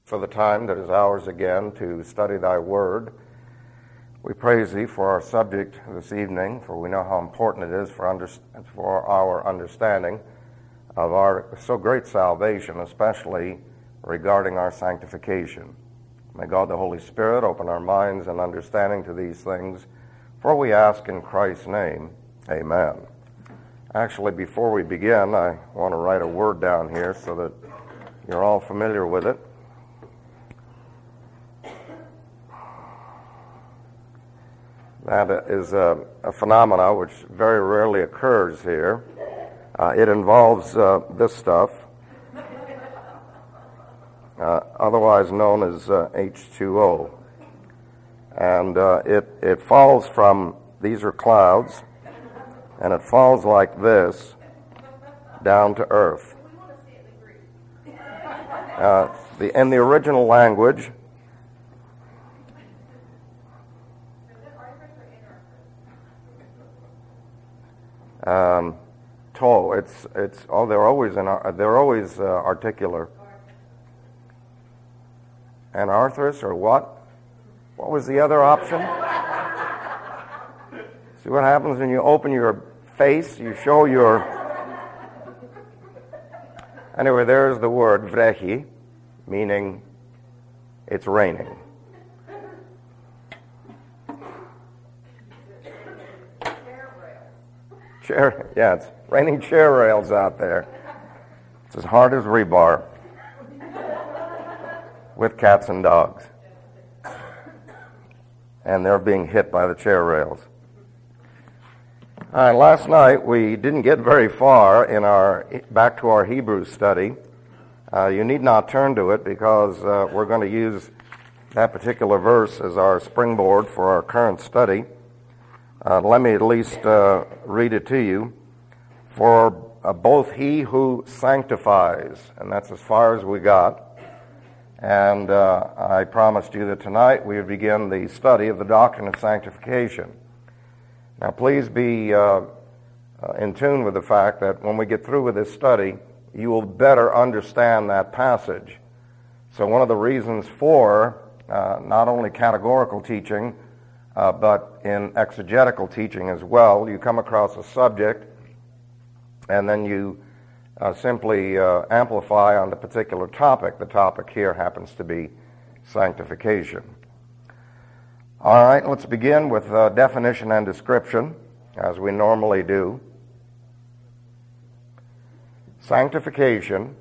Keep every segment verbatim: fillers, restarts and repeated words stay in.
for the time that is ours again to study thy word. We praise thee for our subject this evening, for we know how important it is for, under, for our understanding of our so great salvation, especially regarding our sanctification. May God the Holy Spirit open our minds and understanding to these things, for we ask in Christ's name, amen. Actually, before we begin, I want to write a word down here so that you're all familiar with it. That is a, a phenomena which very rarely occurs here. Uh, it involves uh, this stuff, uh, otherwise known as uh, H two O. And uh, it, it falls from, these are clouds, and it falls like this down to earth. Uh, the, in the original language, Um, toe. It's it's oh they're always in they're always uh, articular. Anarthrous or what? What was the other option? See what happens when you open your face? You show your. Anyway, there's the word vrechi, meaning it's raining. Chair, yeah, it's raining chair rails out there. It's as hard as rebar with cats and dogs. And they're being hit by the chair rails. All right, last night we didn't get very far in our back to our Hebrew study. Uh, you need not turn to it because uh, we're going to use that particular verse as our springboard for our current study. Uh, let me at least uh, read it to you. For uh, both he who sanctifies, and that's as far as we got. And uh, I promised you that tonight we would begin the study of the doctrine of sanctification. Now please be uh, uh, in tune with the fact that when we get through with this study, you will better understand that passage. So one of the reasons for uh, not only categorical teaching, Uh, but in exegetical teaching as well, you come across a subject and then you uh, simply uh, amplify on the particular topic. The topic here happens to be sanctification. All right, let's begin with uh, definition and description, as we normally do. Sanctification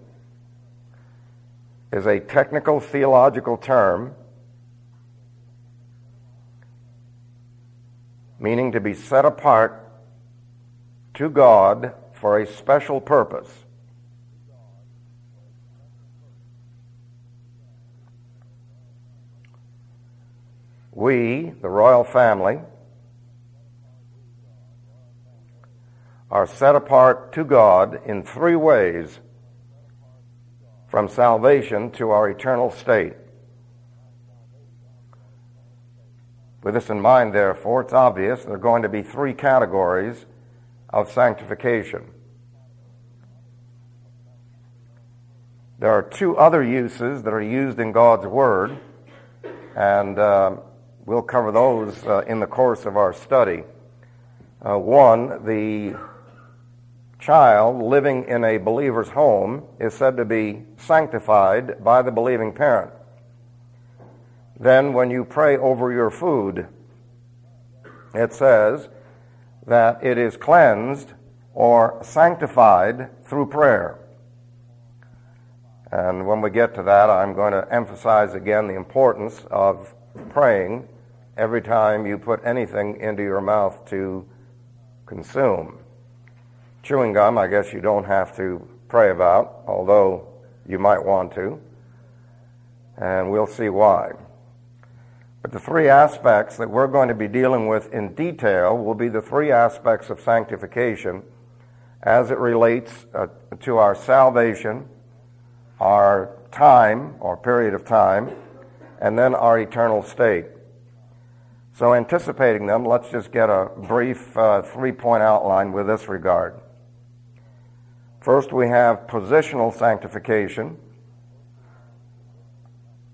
is a technical theological term meaning to be set apart to God for a special purpose. We, the royal family, are set apart to God in three ways from salvation to our eternal state. With this in mind, therefore, it's obvious there are going to be three categories of sanctification. There are two other uses that are used in God's Word, and uh, we'll cover those uh, in the course of our study. Uh, one, the child living in a believer's home is said to be sanctified by the believing parent. Then when you pray over your food, it says that it is cleansed or sanctified through prayer. And when we get to that, I'm going to emphasize again the importance of praying every time you put anything into your mouth to consume. Chewing gum, I guess you don't have to pray about, although you might want to. And we'll see why. But the three aspects that we're going to be dealing with in detail will be the three aspects of sanctification as it relates uh, to our salvation, our time or period of time, and then our eternal state. So anticipating them, let's just get a brief uh, three-point outline with this regard. First, we have positional sanctification.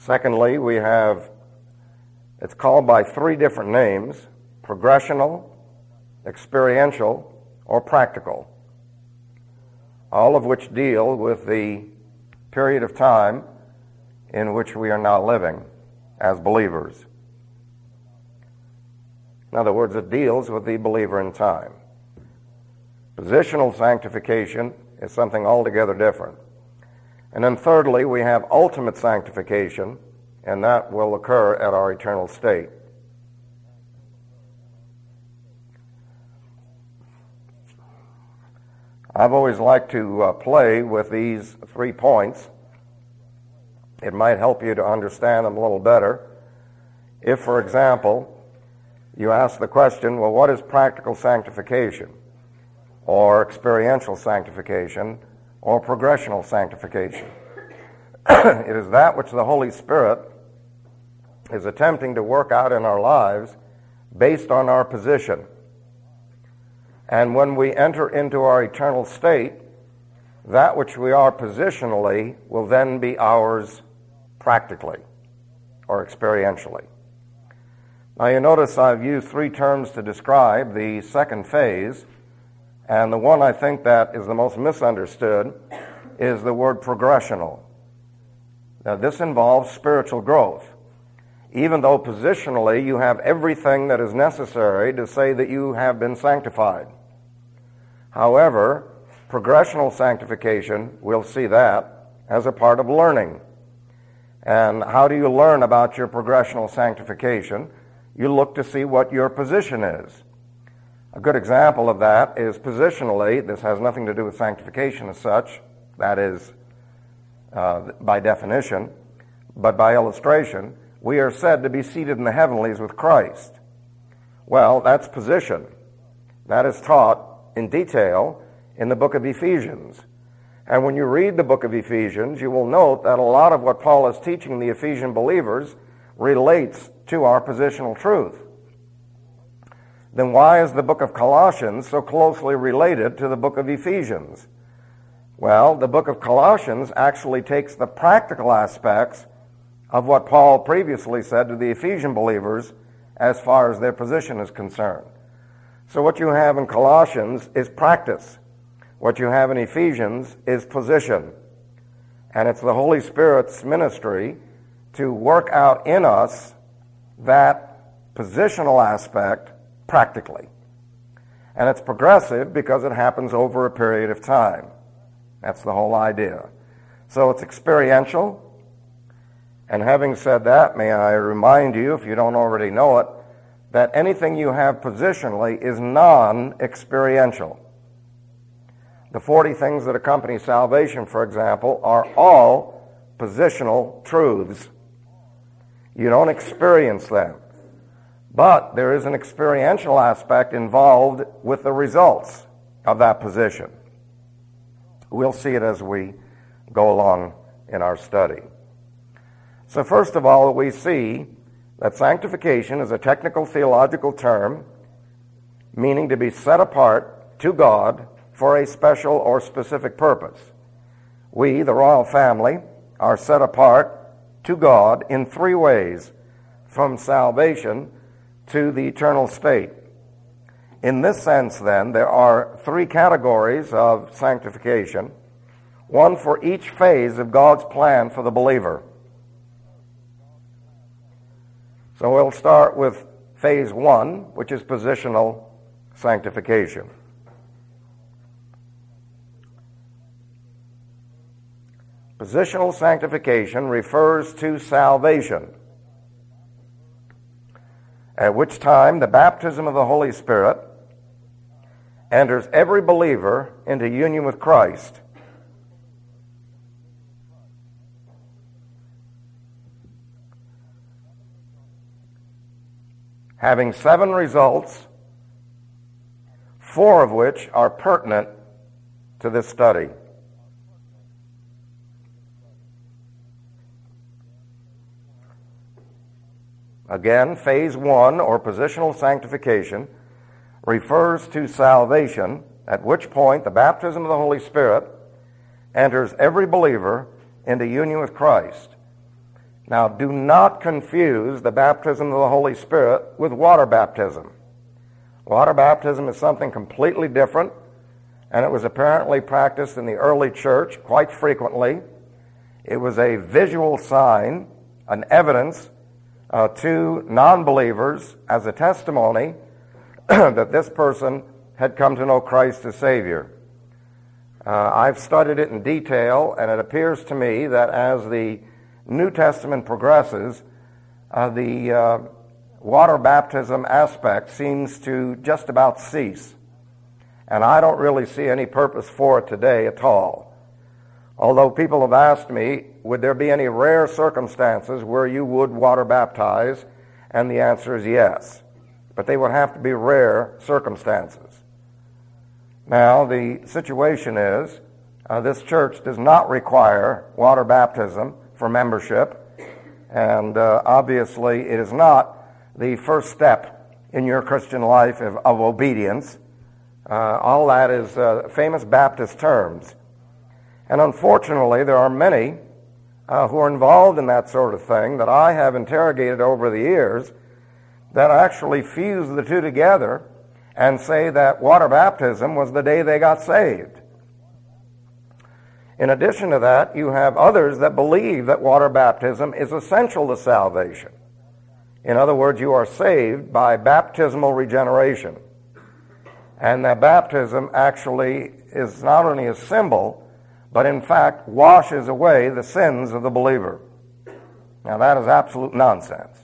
Secondly, we have, it's called by three different names: progressional, experiential, or practical, all of which deal with the period of time in which we are now living as believers. In other words, it deals with the believer in time. Positional sanctification is something altogether different. And then thirdly, we have ultimate sanctification, and that will occur at our eternal state. I've always liked to uh, play with these three points. It might help you to understand them a little better. If, for example, you ask the question, well, what is practical sanctification, or experiential sanctification, or progressional sanctification? It is that which the Holy Spirit is attempting to work out in our lives based on our position. And when we enter into our eternal state, that which we are positionally will then be ours practically or experientially. Now you notice I've used three terms to describe the second phase, and the one I think that is the most misunderstood is the word progressional. Now this involves spiritual growth. Even though positionally you have everything that is necessary to say that you have been sanctified. However, progressional sanctification, we'll see that as a part of learning. And how do you learn about your progressional sanctification? You look to see what your position is. A good example of that is positionally. This has nothing to do with sanctification as such. That is uh, by definition. But by illustration, we are said to be seated in the heavenlies with Christ. Well, that's position. That is taught in detail in the book of Ephesians. And when you read the book of Ephesians, you will note that a lot of what Paul is teaching the Ephesian believers relates to our positional truth. Then why is the book of Colossians so closely related to the book of Ephesians? Well, the book of Colossians actually takes the practical aspects of what Paul previously said to the Ephesian believers as far as their position is concerned. So what you have in Colossians is practice. What you have in Ephesians is position. And it's the Holy Spirit's ministry to work out in us that positional aspect practically. And it's progressive because it happens over a period of time. That's the whole idea. So it's experiential. And having said that, may I remind you, if you don't already know it, that anything you have positionally is non-experiential. The forty things that accompany salvation, for example, are all positional truths. You don't experience them. But there is an experiential aspect involved with the results of that position. We'll see it as we go along in our study. So first of all, we see that sanctification is a technical theological term meaning to be set apart to God for a special or specific purpose. We, the royal family, are set apart to God in three ways, from salvation to the eternal state. In this sense, then, there are three categories of sanctification, one for each phase of God's plan for the believer. So we'll start with phase one, which is positional sanctification. Positional sanctification refers to salvation, at which time the baptism of the Holy Spirit enters every believer into union with Christ. Having seven results, four of which are pertinent to this study. Again, phase one, or positional sanctification, refers to salvation, at which point the baptism of the Holy Spirit enters every believer into union with Christ. Now, do not confuse the baptism of the Holy Spirit with water baptism. Water baptism is something completely different, and it was apparently practiced in the early church quite frequently. It was a visual sign, an evidence uh, to non-believers as a testimony that this person had come to know Christ as Savior. Uh, I've studied it in detail, and it appears to me that as the New Testament progresses, uh, the uh, water baptism aspect seems to just about cease. And I don't really see any purpose for it today at all. Although people have asked me, would there be any rare circumstances where you would water baptize? And the answer is yes. But they would have to be rare circumstances. Now, the situation is, uh, this church does not require water baptism for membership, and uh, obviously it is not the first step in your Christian life of, of obedience. Uh, all that is uh, famous Baptist terms. And unfortunately, there are many uh, who are involved in that sort of thing that I have interrogated over the years that actually fuse the two together and say that water baptism was the day they got saved. In addition to that, you have others that believe that water baptism is essential to salvation. In other words, you are saved by baptismal regeneration. And that baptism actually is not only a symbol, but in fact washes away the sins of the believer. Now that is absolute nonsense.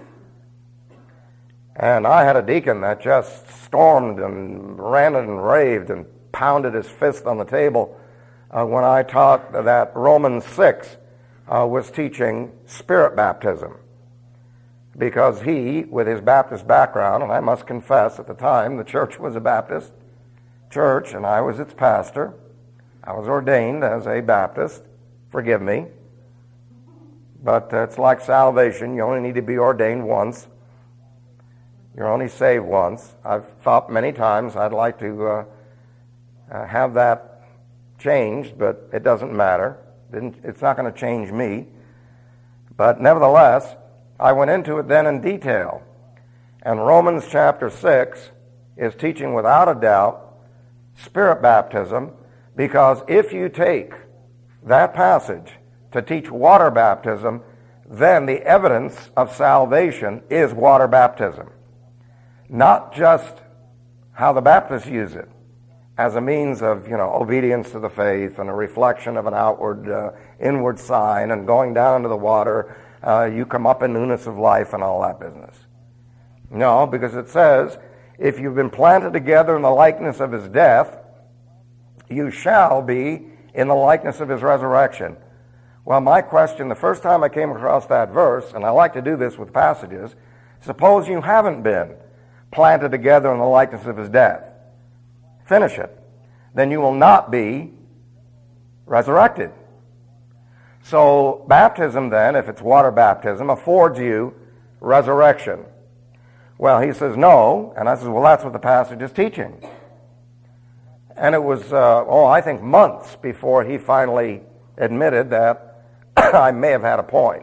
And I had a deacon that just stormed and ranted and raved and pounded his fist on the table uh, when I taught that Romans six uh, was teaching spirit baptism. Because he, with his Baptist background, and I must confess at the time the church was a Baptist church and I was its pastor. I was ordained as a Baptist. Forgive me. But uh, it's like salvation. You only need to be ordained once. You're only saved once. I've thought many times I'd like to uh, uh, have that changed, but it doesn't matter. It's not going to change me. But nevertheless, I went into it then in detail. And Romans chapter six is teaching without a doubt spirit baptism, because if you take that passage to teach water baptism, then the evidence of salvation is water baptism. Not just how the Baptists use it as a means of, you know, obedience to the faith and a reflection of an outward, uh, inward sign and going down into the water, uh, you come up in newness of life and all that business. No, because it says, if you've been planted together in the likeness of his death, you shall be in the likeness of his resurrection. Well, my question, the first time I came across that verse, and I like to do this with passages, suppose you haven't been planted together in the likeness of his death. Finish it. Then you will not be resurrected. So baptism then, if it's water baptism, affords you resurrection. Well, he says no, and I says, well, that's what the passage is teaching. And it was, uh, oh, I think months before he finally admitted that I may have had a point.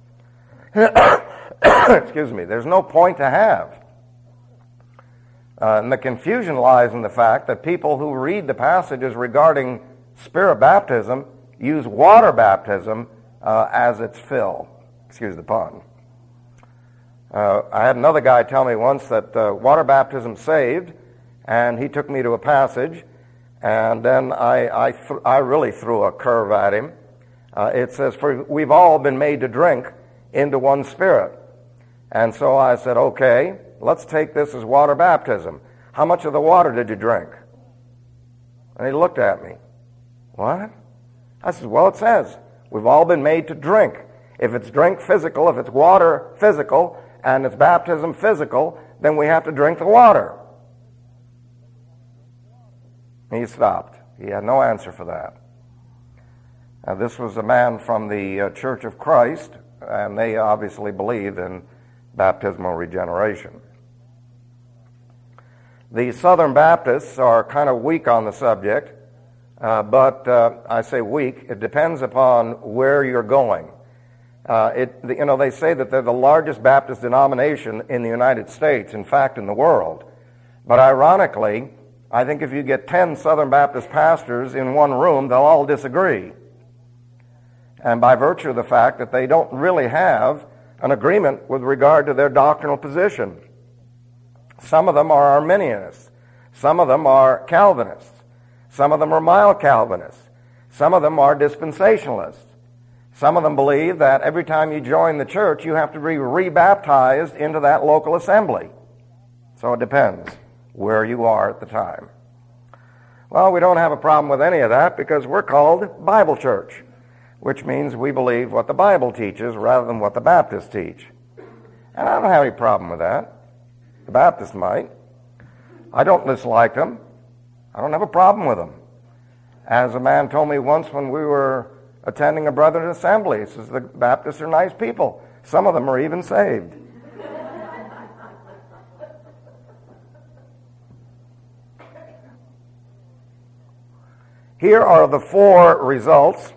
Excuse me. There's no point to have. Uh, and the confusion lies in the fact that people who read the passages regarding spirit baptism use water baptism uh, as its fill. Excuse the pun. Uh, I had another guy tell me once that uh, water baptism saved, and he took me to a passage, and then I I, th- I really threw a curve at him. Uh, it says, "For we've all been made to drink into one spirit." And so I said, okay, let's take this as water baptism. How much of the water did you drink? And he looked at me. What? I said, well, it says, we've all been made to drink. If it's drink physical, if it's water physical, and it's baptism physical, then we have to drink the water. He stopped. He had no answer for that. Now, this was a man from the uh, Church of Christ, and they obviously believed in baptismal regeneration. The Southern Baptists are kind of weak on the subject, uh, but uh, I say weak. It depends upon where you're going. Uh, it, you know, they say that they're the largest Baptist denomination in the United States, in fact, in the world. But ironically, I think if you get ten Southern Baptist pastors in one room, they'll all disagree. And by virtue of the fact that they don't really have an agreement with regard to their doctrinal position. Some of them are Arminianists. Some of them are Calvinists. Some of them are mild Calvinists. Some of them are dispensationalists. Some of them believe that every time you join the church, you have to be rebaptized into that local assembly. So it depends where you are at the time. Well, we don't have a problem with any of that because we're called Bible Church, which means we believe what the Bible teaches rather than what the Baptists teach. And I don't have any problem with that. The Baptists might. I don't dislike them. I don't have a problem with them. As a man told me once when we were attending a Brethren assembly, he says, the Baptists are nice people. Some of them are even saved. Here are the four results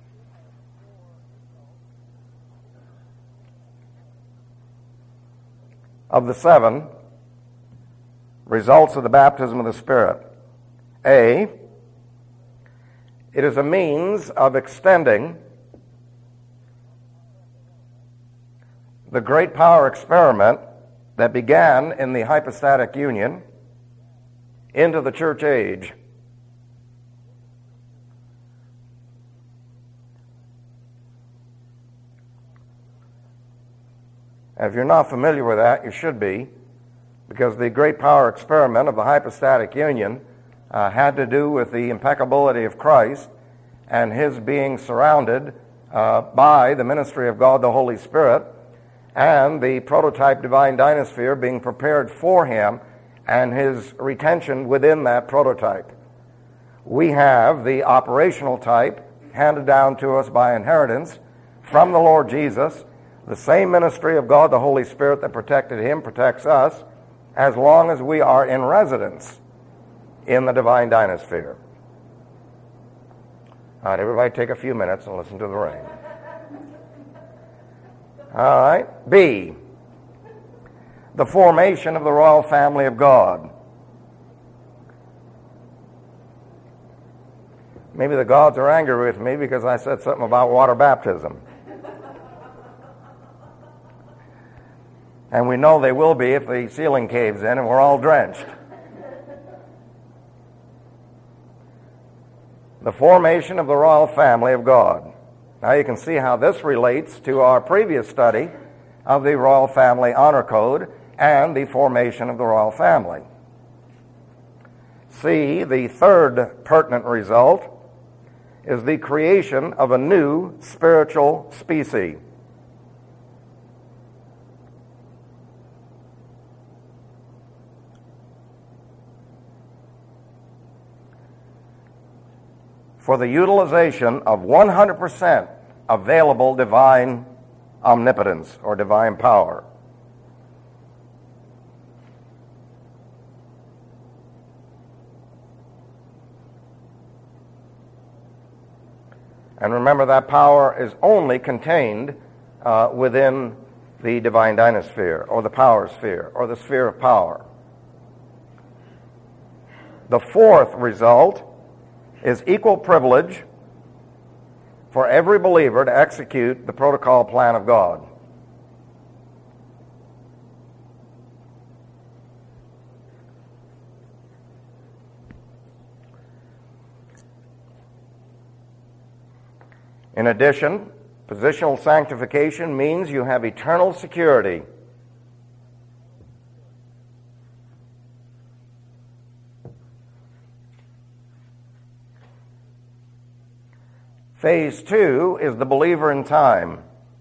of the seven results of the baptism of the Spirit. A, it is a means of extending the great power experiment that began in the hypostatic union into the church age. If you're not familiar with that, you should be, because the great power experiment of the hypostatic union uh, had to do with the impeccability of Christ and his being surrounded uh, by the ministry of God the Holy Spirit and the prototype divine dynasphere being prepared for him and his retention within that prototype. We have the operational type handed down to us by inheritance from the Lord Jesus. The same ministry of God the Holy Spirit that protected him protects us as long as we are in residence in the divine dynasphere. All right, everybody take a few minutes and listen to the rain. All right, B, the formation of the royal family of God. Maybe the gods are angry with me because I said something about water baptism. And we know they will be if the ceiling caves in and we're all drenched. The formation of the royal family of God. Now you can see how this relates to our previous study of the royal family honor code and the formation of the royal family. C, the third pertinent result is the creation of a new spiritual species. For the utilization of one hundred percent available divine omnipotence or divine power. And remember, that power is only contained uh, within the divine dynasphere or the power sphere or the sphere of power. The fourth result is equal privilege for every believer to execute the protocol plan of God. In addition, positional sanctification means you have eternal security. Phase two is the believer in time.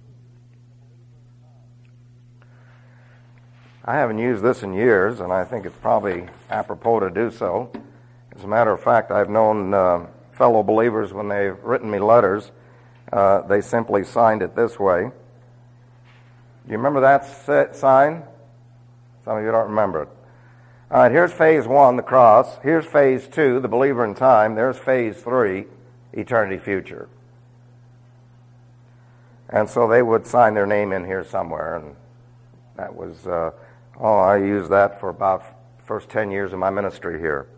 I haven't used this in years, and I think it's probably apropos to do so. As a matter of fact, I've known uh, fellow believers when they've written me letters, uh, they simply signed it this way. Do you remember that sign? Some of you don't remember it. All right, here's phase one, the cross. Here's phase two, the believer in time. There's phase three, eternity future. And so they would sign their name in here somewhere, and that was, uh, oh, I used that for about the first ten years of my ministry here.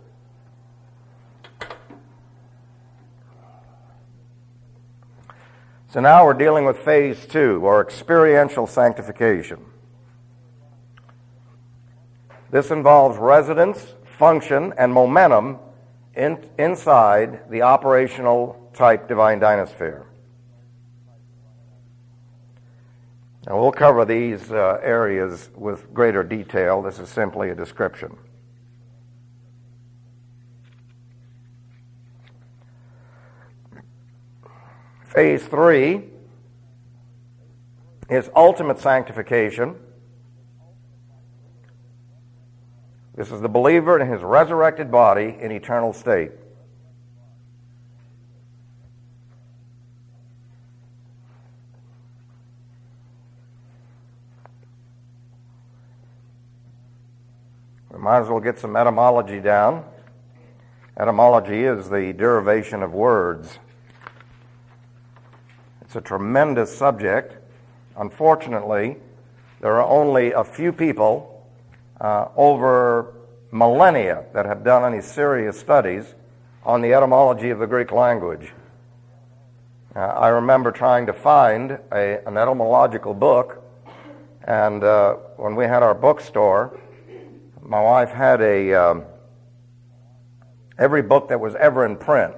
So now we're dealing with phase two, or experiential sanctification. This involves residence, function, and momentum in, inside the operational type divine dynasphere. Now we'll cover these uh, areas with greater detail. This is simply a description. Phase three is ultimate sanctification. This is the believer in his resurrected body in eternal state. We might as well get some etymology down. Etymology is the derivation of words. It's a tremendous subject. Unfortunately, there are only a few people uh, over millennia that have done any serious studies on the etymology of the Greek language. Uh, I remember trying to find a, an etymological book, and uh, when we had our bookstore, my wife had a um, every book that was ever in print.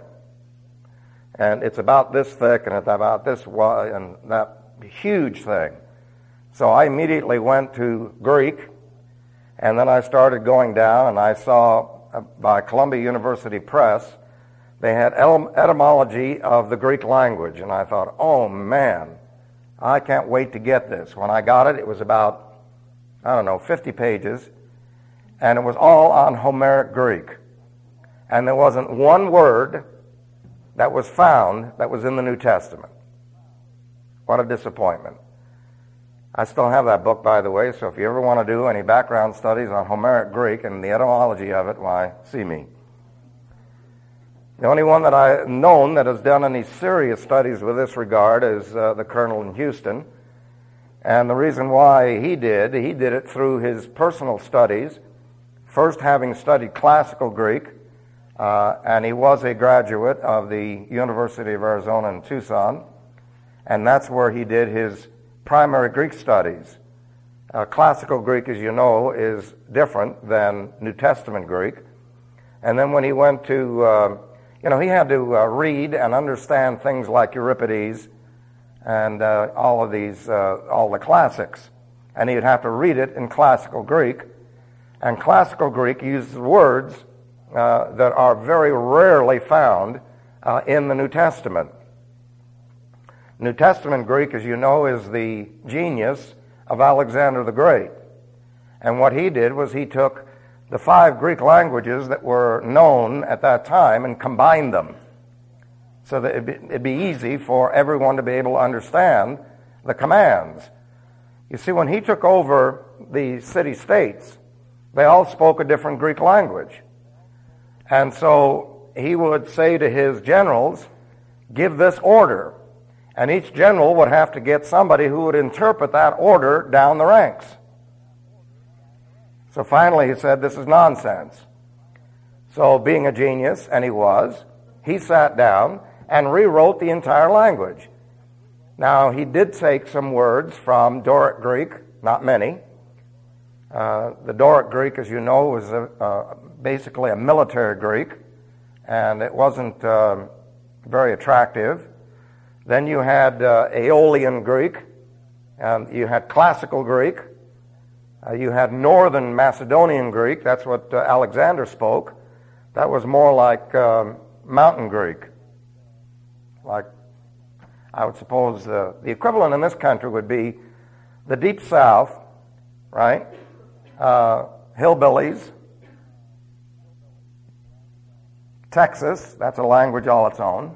And it's about this thick, and it's about this wide, and that huge thing. So I immediately went to Greek, and then I started going down, and I saw uh, by Columbia University Press, they had etymology of the Greek language, and I thought, oh man, I can't wait to get this. When I got it, it was about, I don't know, fifty pages, and it was all on Homeric Greek. And there wasn't one word that was found that was in the New Testament. What a disappointment. I still have that book, by the way, so if you ever want to do any background studies on Homeric Greek and the etymology of it, why, see me. The only one that I've known that has done any serious studies with this regard is uh, the colonel in Houston. And the reason why he did, he did it through his personal studies, first having studied classical Greek, Uh, and he was a graduate of the University of Arizona in Tucson, and that's where he did his primary Greek studies. Uh, classical Greek, as you know, is different than New Testament Greek. And then when he went to, uh, you know, he had to uh, read and understand things like Euripides and uh, all of these, uh, all the classics. And he'd have to read it in classical Greek. And classical Greek uses words Uh, that are very rarely found uh, in the New Testament. New Testament Greek, as you know, is the genius of Alexander the Great. And what he did was he took the five Greek languages that were known at that time and combined them so that it'd be, it'd be easy for everyone to be able to understand the commands. You see, when he took over the city-states, they all spoke a different Greek language. And so he would say to his generals, give this order. And each general would have to get somebody who would interpret that order down the ranks. So finally he said, this is nonsense. So being a genius, and he was, he sat down and rewrote the entire language. Now he did take some words from Doric Greek, not many. Uh, the Doric Greek, as you know, was a, uh, basically a military Greek, and it wasn't uh, very attractive. Then you had uh, Aeolian Greek, and you had Classical Greek. Uh, you had Northern Macedonian Greek. That's what uh, Alexander spoke. That was more like um, Mountain Greek. Like, I would suppose uh, the equivalent in this country would be the Deep South, right? Uh, hillbillies, Texas, that's a language all its own.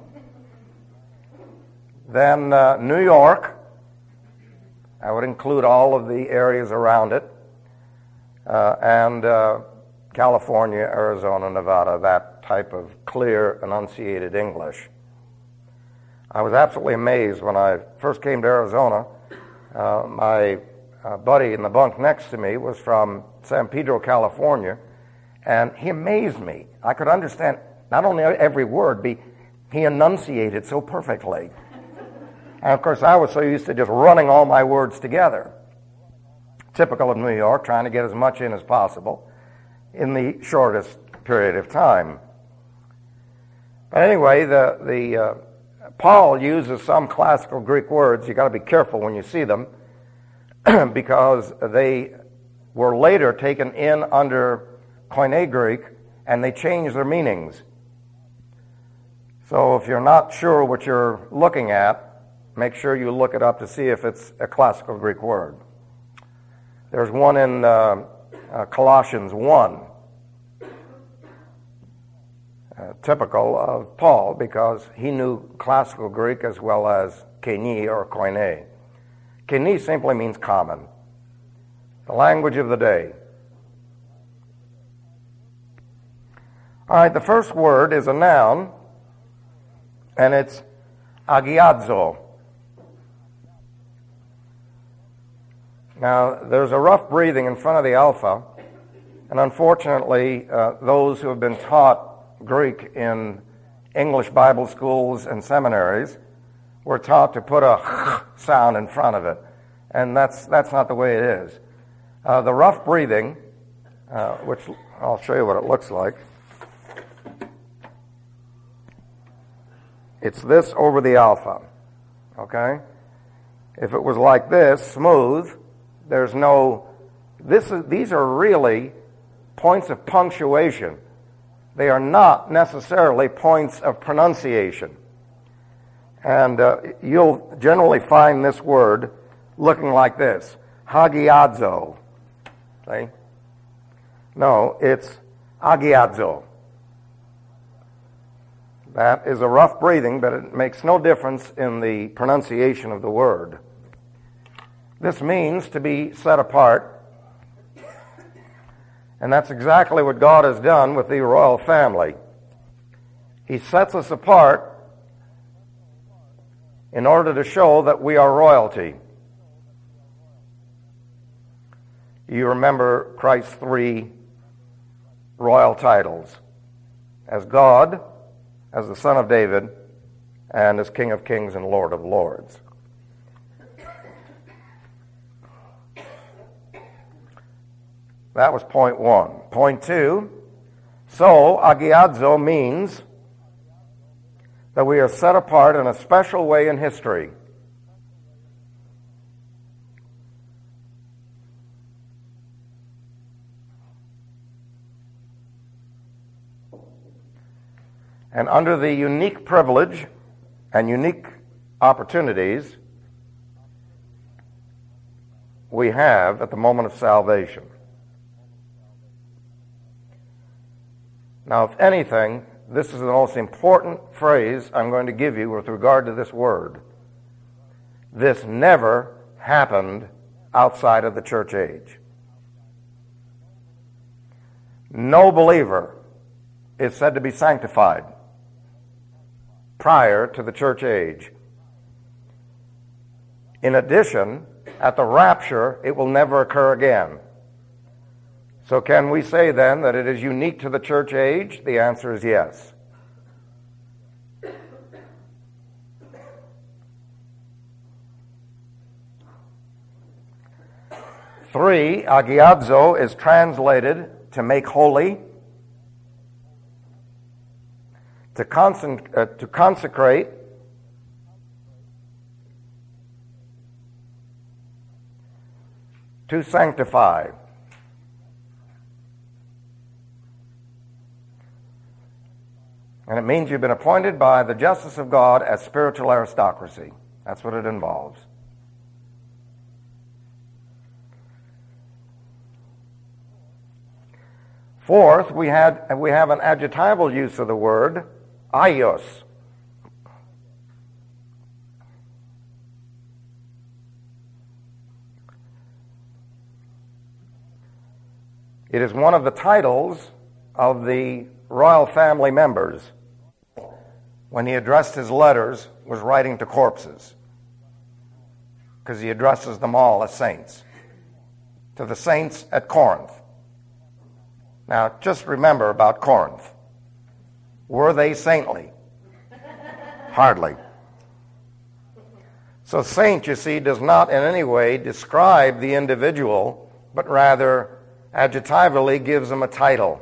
Then uh, New York, I would include all of the areas around it, uh, and uh, California, Arizona, Nevada, that type of clear, enunciated English. I was absolutely amazed when I first came to Arizona. Uh, my uh, buddy in the bunk next to me was from San Pedro, California, and he amazed me. I could understand not only every word, but he enunciated so perfectly. And of course, I was so used to just running all my words together. Typical of New York, trying to get as much in as possible in the shortest period of time. But anyway, the the uh, Paul uses some classical Greek words. You got to be careful when you see them because they were later taken in under Koine Greek and they changed their meanings. So if you're not sure what you're looking at, make sure you look it up to see if it's a classical Greek word. There's one in uh, uh, Colossians one. Uh, typical of Paul because he knew classical Greek as well as Koine or Koine. Koine simply means common, the language of the day. All right, the first word is a noun, and it's agiadzo. Now, there's a rough breathing in front of the alpha, and unfortunately, uh, those who have been taught Greek in English Bible schools and seminaries were taught to put a sound in front of it, and that's that's not the way it is. Uh, the rough breathing, uh, which I'll show you what it looks like. It's this over the alpha, okay? If it was like this, smooth, there's no. This is these are really points of punctuation. They are not necessarily points of pronunciation. And uh, you'll generally find this word looking like this, hagiadzo. See? No, it's agiadzo. That is a rough breathing, but it makes no difference in the pronunciation of the word. This means to be set apart. And that's exactly what God has done with the royal family. He sets us apart in order to show that we are royalty. You remember Christ's three royal titles: as God, as the Son of David, and as King of Kings and Lord of Lords. That was point one. Point two, so agiadzo means that we are set apart in a special way in history. And under the unique privilege and unique opportunities we have at the moment of salvation. Now, if anything, this is the most important phrase I'm going to give you with regard to this word. This never happened outside of the church age. No believer is said to be sanctified prior to the church age. In addition, at the rapture, it will never occur again. So can we say then that it is unique to the church age? The answer is yes. Three, agiadzo is translated to make holy, to, consen- uh, to consecrate, to sanctify. And it means you've been appointed by the justice of God as spiritual aristocracy. That's what it involves. Fourth, we had we have an adjectival use of the word, aios. It is one of the titles of the royal family members. when he addressed his letters, was writing to corpses, because he addresses them all as saints, to the saints at Corinth. Now, just remember about Corinth. Were they saintly? Hardly. So saint, you see, does not in any way describe the individual, but rather adjectively gives them a title.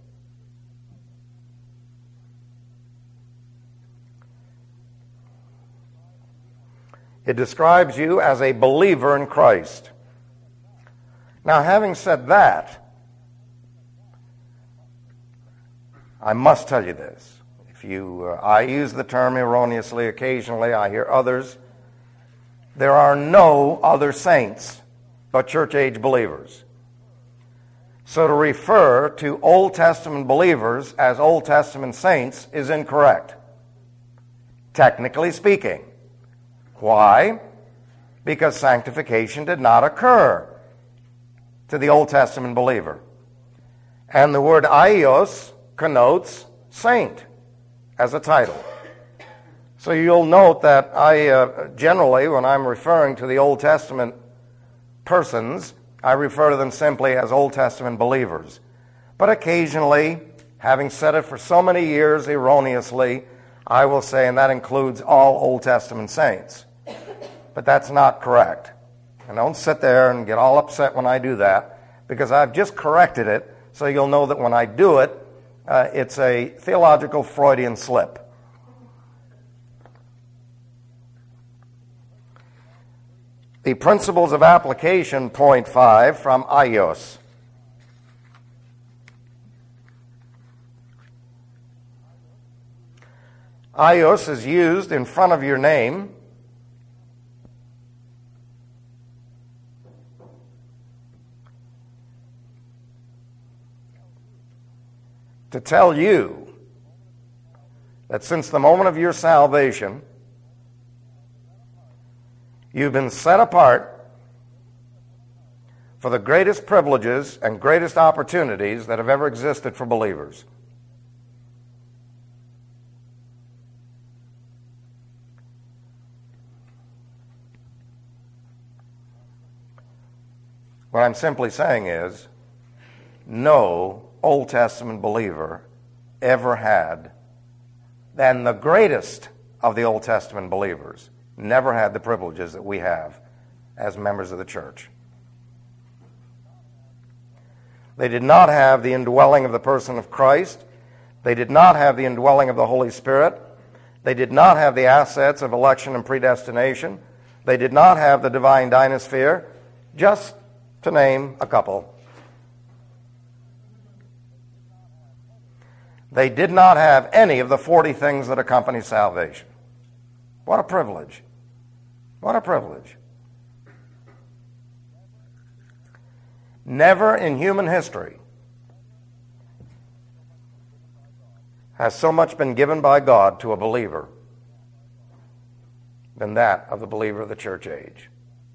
It describes you as a believer in Christ. Now, having said that, I must tell you this. If you, uh, I use the term erroneously occasionally. I hear others. There are no other saints but church-age believers. So to refer to Old Testament believers as Old Testament saints is incorrect, technically speaking. Why? Because sanctification did not occur to the Old Testament believer. And the word aios connotes saint as a title. So you'll note that I uh, generally, when I'm referring to the Old Testament persons, I refer to them simply as Old Testament believers. But occasionally, having said it for so many years erroneously, I will say, and that includes all Old Testament saints. But that's not correct. And don't sit there and get all upset when I do that, because I've just corrected it, so you'll know that when I do it, uh, it's a theological Freudian slip. The principles of application, point five, from aios. Aios is used in front of your name to tell you that since the moment of your salvation, you've been set apart for the greatest privileges and greatest opportunities that have ever existed for believers. What I'm simply saying is, no Old Testament believer ever had, than the greatest of the Old Testament believers, never had the privileges that we have as members of the church. They did not have the indwelling of the person of Christ. They did not have the indwelling of the Holy Spirit. They did not have the assets of election and predestination. They did not have the divine dynasphere, just to name a couple. They did not have any of the forty things that accompany salvation. What a privilege. What a privilege. Never in human history has so much been given by God to a believer than that of the believer of the church age.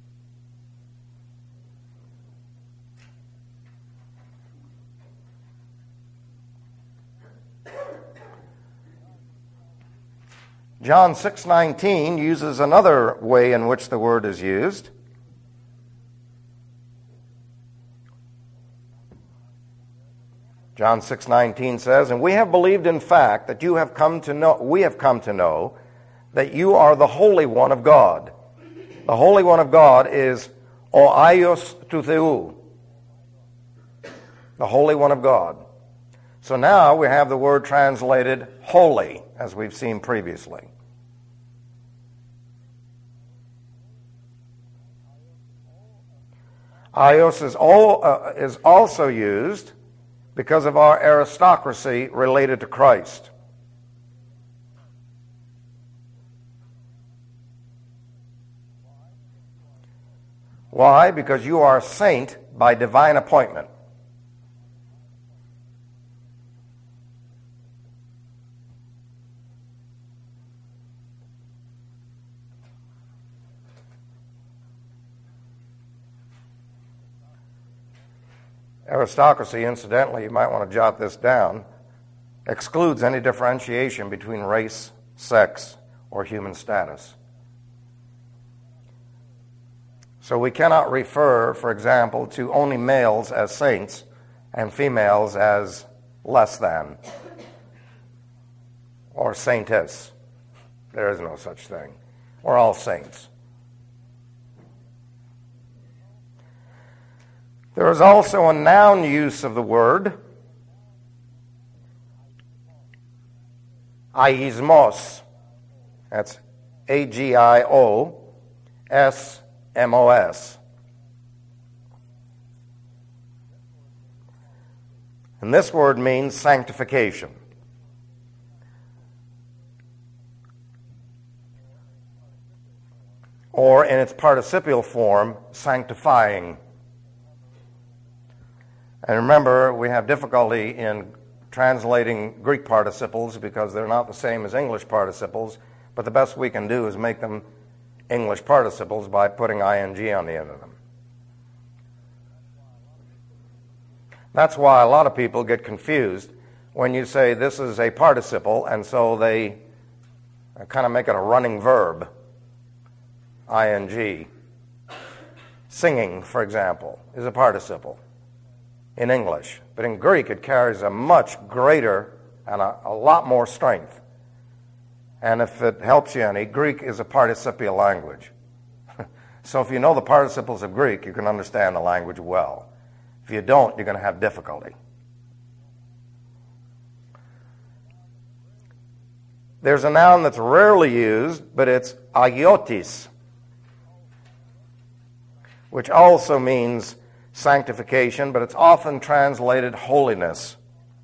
John six nineteen uses another way in which the word is used. John six nineteen says, "And we have believed in fact that you have come to know, we have come to know that you are the Holy One of God." The Holy One of God is o aios tou Theou, the Holy One of God. So now we have the word translated holy, as we've seen previously. Aios is, all, uh, is also used because of our aristocracy related to Christ. Why? Because you are a saint by divine appointment. Aristocracy, incidentally, you might want to jot this down, excludes any differentiation between race, sex, or human status. So we cannot refer, for example, to only males as saints and females as less than or saintess. There is no such thing. We're all saints. There is also a noun use of the word, agiosmos. That's A G I O S M O S. And this word means sanctification. Or in its participial form, sanctifying. And remember, we have difficulty in translating Greek participles because they're not the same as English participles, but the best we can do is make them English participles by putting ing on the end of them. That's why a lot of people get confused when you say this is a participle, and so they kind of make it a running verb, ing. Singing, for example, is a participle in English, but in Greek it carries a much greater and a, a lot more strength. And if it helps you any, Greek is a participial language. So if you know the participles of Greek, you can understand the language well. If you don't, you're going to have difficulty. There's a noun that's rarely used, but it's agiotis, which also means sanctification, but it's often translated holiness.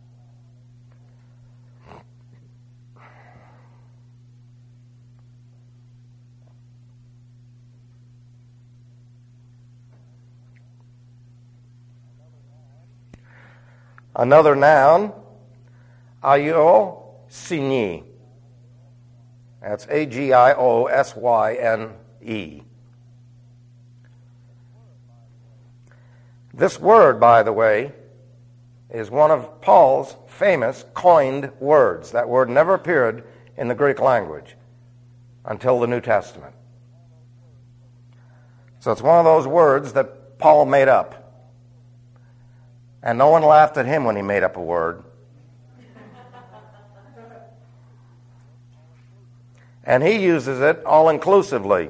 Another noun, agiosyne. That's A G I O S Y N E. This word, by the way, is one of Paul's famous coined words. That word never appeared in the Greek language until the New Testament. So it's one of those words that Paul made up. And no one laughed at him when he made up a word. And he uses it all-inclusively.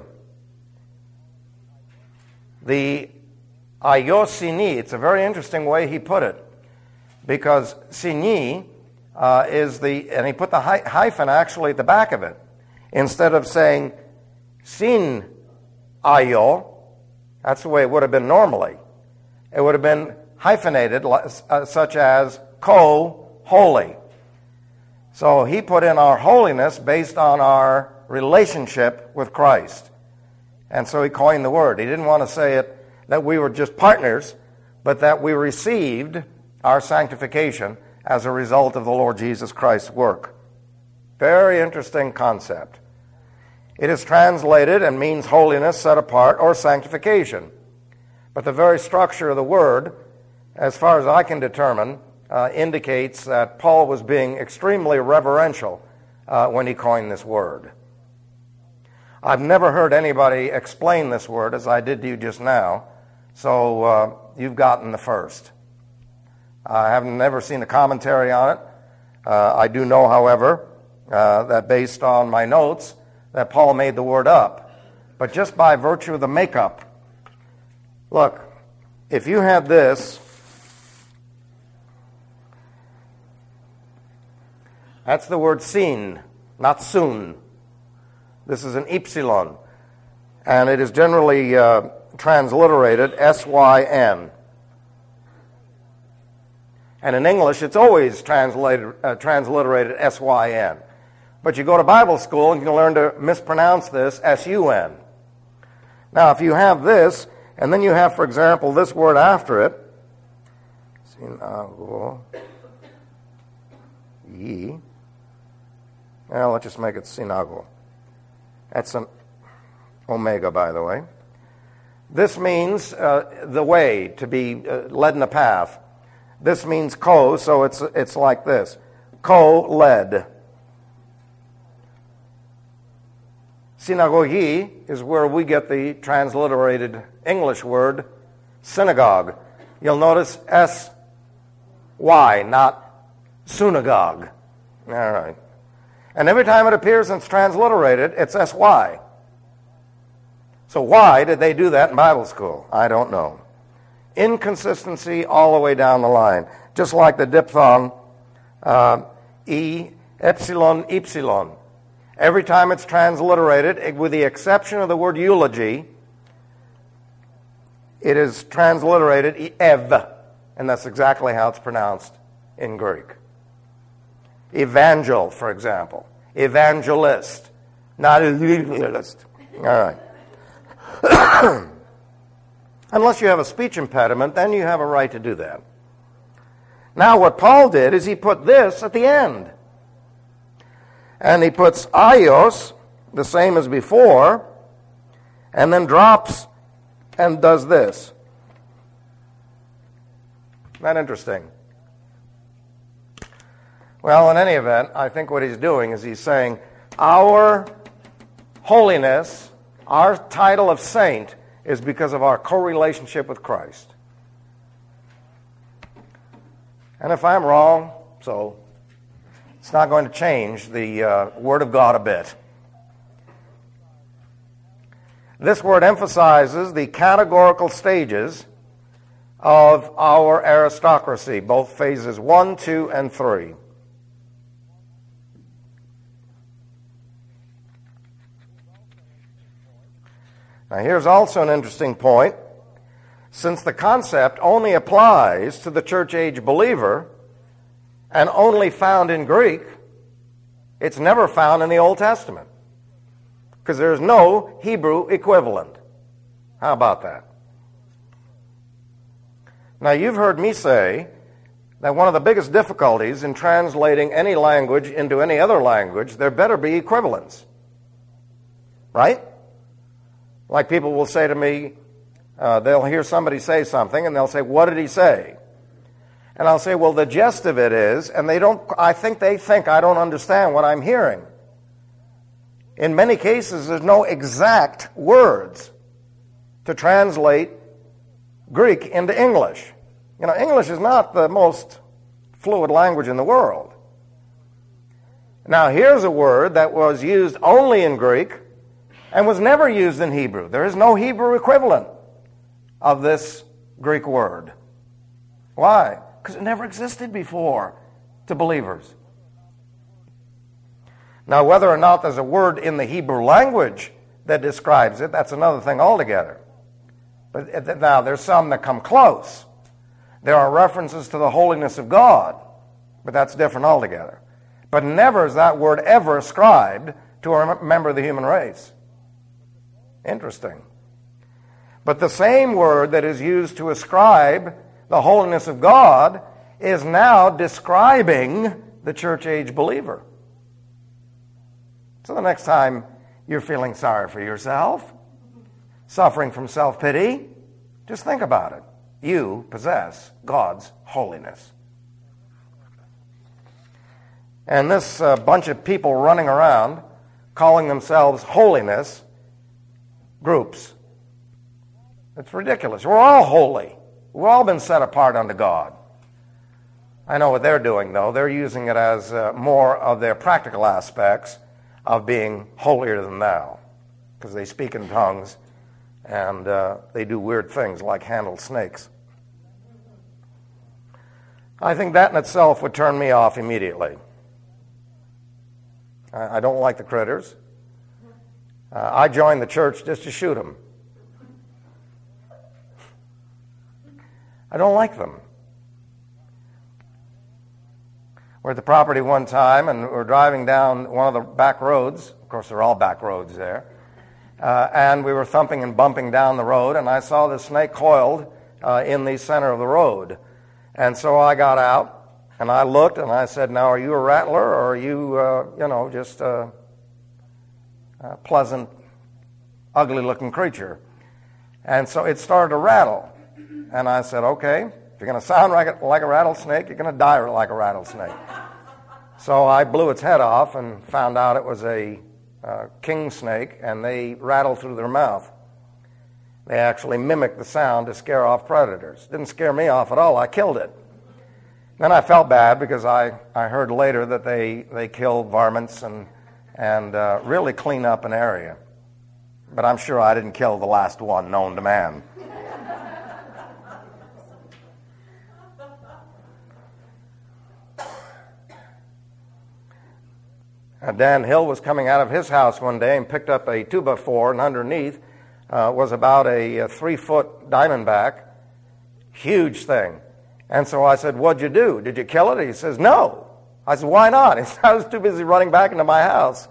The agiosyne, it's a very interesting way he put it, because syne uh, is the, and he put the hy- hyphen actually at the back of it. Instead of saying sin aio, that's the way it would have been normally. It would have been hyphenated, uh, such as co-holy. So he put in our holiness based on our relationship with Christ. And so he coined the word. He didn't want to say it that we were just partners, but that we received our sanctification as a result of the Lord Jesus Christ's work. Very interesting concept. It is translated and means holiness, set apart, or sanctification. But the very structure of the word, as far as I can determine, uh, indicates that Paul was being extremely reverential uh, when he coined this word. I've never heard anybody explain this word as I did to you just now, so uh, you've gotten the first. I have never seen a commentary on it. Uh, I do know, however, uh, that based on my notes, that Paul made the word up. But just by virtue of the makeup, look, if you had this, that's the word sin, not soon. This is an epsilon, and it is generally uh, transliterated S Y N. And in English, it's always translated, uh, transliterated S Y N. But you go to Bible school and you can learn to mispronounce this S U N. Now, if you have this, and then you have, for example, this word after it, synago, ye. Well, let's just make it synago. That's an omega, by the way. This means uh, the way, to be uh, led in a path. This means co, so it's it's like this. Co-led. Synagogue is where we get the transliterated English word synagogue. You'll notice S Y, not synagogue. All right. And every time it appears and it's transliterated, it's S Y. So why did they do that in Bible school? I don't know. Inconsistency all the way down the line. Just like the diphthong uh, E, epsilon, epsilon. Every time it's transliterated, with the exception of the word eulogy, it is transliterated ev, and that's exactly how it's pronounced in Greek. Evangel, for example. Evangelist, not evangelist. All right. Unless you have a speech impediment, then you have a right to do that. Now, what Paul did is he put this at the end. And he puts aios, the same as before, and then drops and does this. Isn't that interesting? Well, in any event, I think what he's doing is he's saying our holiness, our title of saint, is because of our co-relationship with Christ. And if I'm wrong, so it's not going to change the uh, Word of God a bit. This word emphasizes the categorical stages of our aristocracy, both phases one, two, and three. Now, here's also an interesting point. Since the concept only applies to the church age believer and only found in Greek, it's never found in the Old Testament because there's no Hebrew equivalent. How about that? Now, you've heard me say that one of the biggest difficulties in translating any language into any other language, there better be equivalents. Right? Like people will say to me, uh, they'll hear somebody say something and they'll say, what did he say? And I'll say, well, the gist of it is, and they don't, I think they think I don't understand what I'm hearing. In many cases, there's no exact words to translate Greek into English. You know, English is not the most fluid language in the world. Now, here's a word that was used only in Greek and was never used in Hebrew. There is no Hebrew equivalent of this Greek word. Why? Because it never existed before to believers. Now, whether or not there's a word in the Hebrew language that describes it, that's another thing altogether. But now, there's some that come close. There are references to the holiness of God, but that's different altogether. But never is that word ever ascribed to a member of the human race. Interesting. But the same word that is used to ascribe the holiness of God is now describing the church age believer. So the next time you're feeling sorry for yourself, suffering from self-pity, just think about it. You possess God's holiness. And this uh, bunch of people running around calling themselves holiness groups, it's ridiculous. We're all holy. We've all been set apart unto God. I know what they're doing, though. They're using it as uh, more of their practical aspects of being holier than thou, because they speak in tongues and uh, they do weird things like handle snakes. I think that in itself would turn me off immediately. I, I don't like the critters. Uh, I joined the church just to shoot them. I don't like them. We're at the property one time, and we're driving down one of the back roads. Of course, they're all back roads there. Uh, and we were thumping and bumping down the road, and I saw the snake coiled uh, in the center of the road. And so I got out, and I looked, and I said, now, are you a rattler, or are you, uh, you know, just a, a pleasant, ugly-looking creature? And so it started to rattle. And I said, okay, if you're going to sound like a, like a rattlesnake, you're going to die like a rattlesnake. So I blew its head off and found out it was a, uh, king snake, and they rattle through their mouth. They actually mimic the sound to scare off predators. Didn't scare me off at all. I killed it. Then I felt bad because I, I heard later that they, they kill varmints and, and uh, really clean up an area. But I'm sure I didn't kill the last one known to man. Uh, Dan Hill was coming out of his house one day and picked up a two by four, and underneath uh, was about a, a three-foot diamondback, huge thing. And so I said, "What'd you do? Did you kill it?" He says, "No." I said, "Why not?" He said, "I was too busy running back into my house."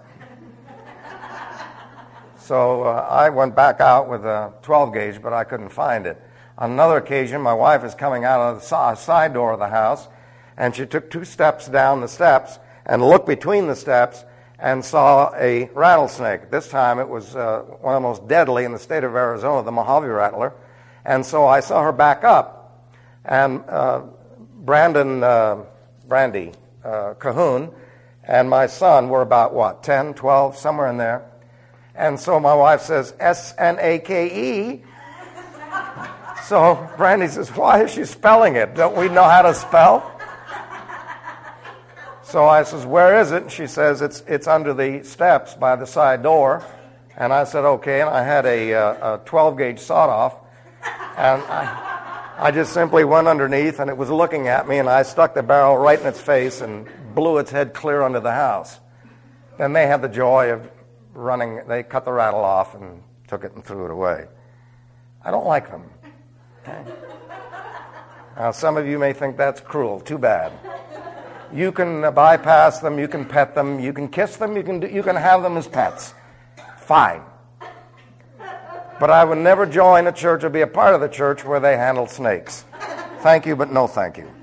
So uh, I went back out with a twelve gauge, but I couldn't find it. On another occasion, my wife is coming out of the side door of the house, and she took two steps down the steps and looked between the steps and saw a rattlesnake. This time it was uh, one of the most deadly in the state of Arizona, the Mojave rattler. And so I saw her back up. And uh, Brandon, uh, Brandy uh, Cahoon and my son were about, what, ten, twelve, somewhere in there. And so my wife says, S N A K E. So Brandy says, "Why is she spelling it? Don't we know how to spell?" So I says, "Where is it?" And she says, it's it's under the steps by the side door. And I said, "Okay." And I had a, a twelve gauge sawed-off. And I, I just simply went underneath, and it was looking at me, and I stuck the barrel right in its face and blew its head clear under the house. Then they had the joy of running. They cut the rattle off and took it and threw it away. I don't like them. Okay. Now, some of you may think that's cruel. Too bad. You can uh, bypass them, you can pet them, you can kiss them, you can do, you can have them as pets. Fine. But I would never join a church or be a part of the church where they handle snakes. Thank you, but no thank you.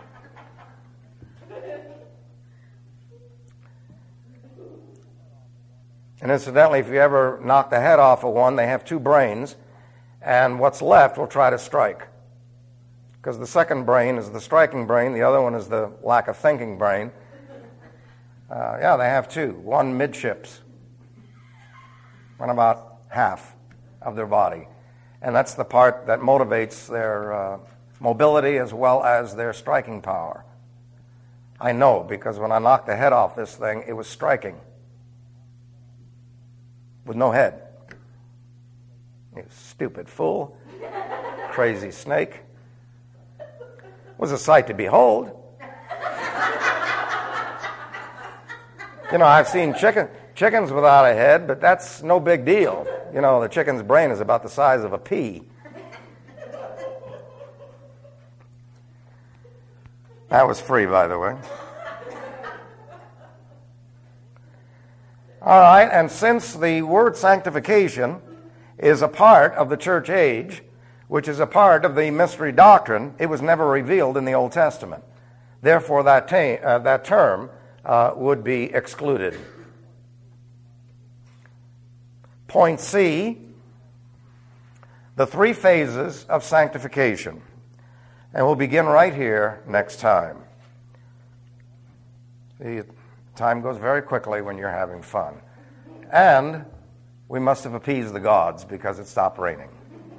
And incidentally, if you ever knock the head off of one, they have two brains, and what's left will try to strike. Because the second brain is the striking brain, the other one is the lack of thinking brain. Uh, yeah, they have two. One midships, one about half of their body. And that's the part that motivates their uh, mobility as well as their striking power. I know, because when I knocked the head off this thing, it was striking with no head. You stupid fool. Crazy snake. It was a sight to behold. You know, I've seen chicken, chickens without a head, but that's no big deal. You know, the chicken's brain is about the size of a pea. That was free, by the way. All right, and since the word sanctification is a part of the church age, which is a part of the mystery doctrine, it was never revealed in the Old Testament. Therefore, that, ta- uh, that term uh, would be excluded. Point C, the three phases of sanctification. And we'll begin right here next time. The time goes very quickly when you're having fun. And we must have appeased the gods because it stopped raining.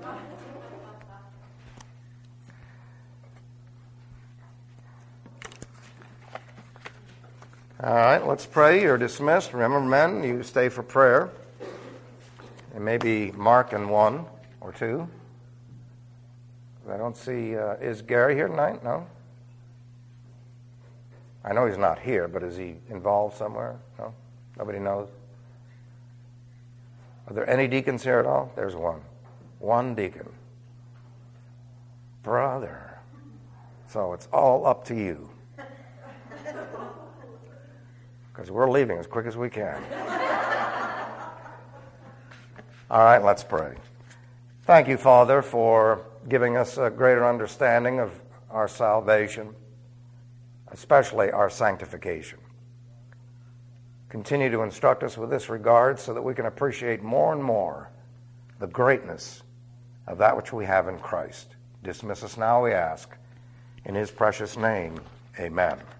All right, let's pray. You're dismissed. Remember, men, you stay for prayer. It may be Mark and one or two. I don't see, uh, is Gary here tonight? No? I know he's not here, but is he involved somewhere? No? Nobody knows? Are there any deacons here at all? There's one. One deacon. Brother. So it's all up to you. Because we're leaving as quick as we can. All right, let's pray. Thank you, Father, for giving us a greater understanding of our salvation, especially our sanctification. Continue to instruct us with this regard so that we can appreciate more and more the greatness of that which we have in Christ. Dismiss us now, we ask. In his precious name, amen.